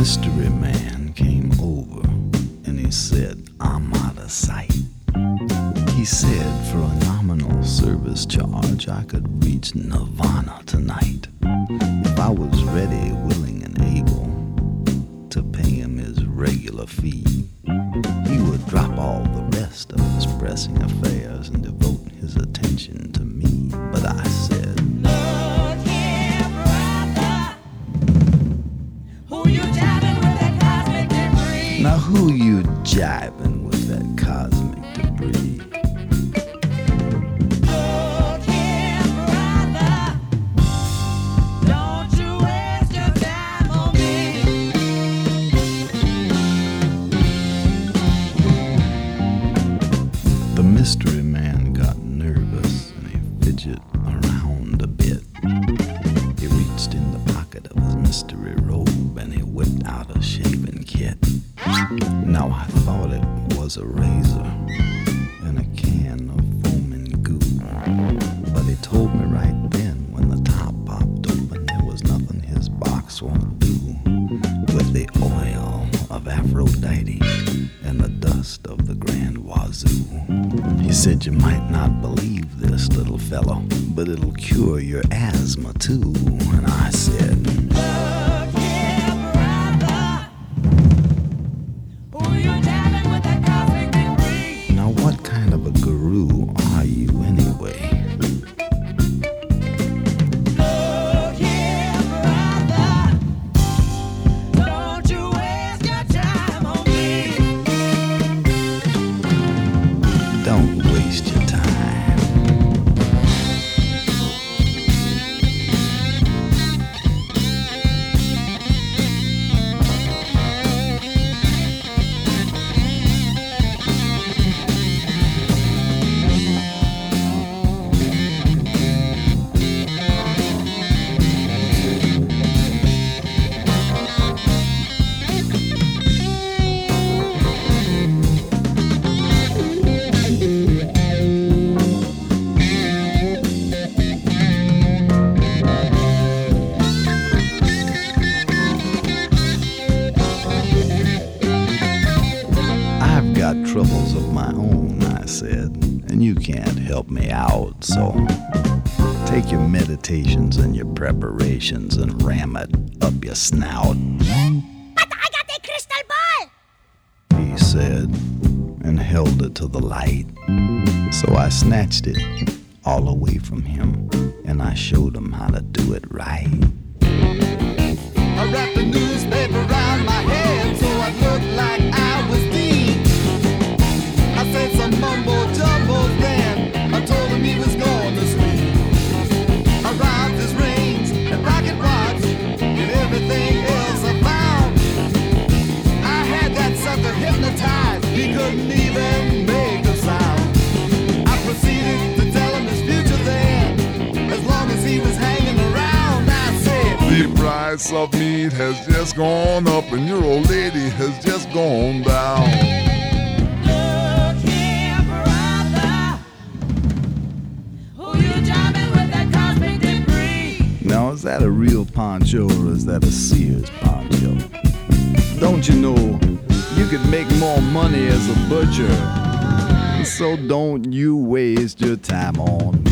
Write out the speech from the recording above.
mystery man came over and he said, I'm out of sight. He said for a nominal service charge I could reach Nirvana tonight if I was ready, willing, and able to pay him his regular fee. He would drop all the rest of his pressing affairs and devote his attention to me. But I said, Look here, brother, who you jiving with that cosmic debris? now who you jiving with that cosmic debris? Look here, brother, don't you waste your time on me. The mystery man got nervous and he fidgeted around a bit. He reached in the pocket of his mystery robe and he whipped out a shaving kit. Now I thought it was a razor and a can of foaming goo, but he told me right then when the top popped open there was nothing his box won't do with the oil of Aphrodite and the dust of the Grand Wazoo. He said, you might not believe this, little fellow, but it'll cure your asthma too. And I said, Look here, brother, who you jiving with that cosmic debris? now what kind of a guru are you anyway? Look here, brother, don't you waste your time on me. Don't waste your time. I've got troubles of my own, I said, and you can't help me out, so take your meditations and your preparations and ram it up your snout, But I got the crystal ball. he said, and held it to the light. So I snatched it all away from him, and I showed him how to do it right. I wrapped the newspaper around my head so I looked like I was deep. I said some mumbo jumbo then. I told him he was going to sleep. I robbed his rings and rocket watch and everything else I found. I had that sucker hypnotized. He couldn't even make a sound. I proceeded to tell him his future then. As long as he was hanging around, I said, The price of meat has just gone up and your old lady has just gone down. Look here, brother, who you jiving with that cosmic debris? Now, is that a real poncho or is that a Sears poncho? Don't you know you could make more money as a butcher? So don't you waste your time on me.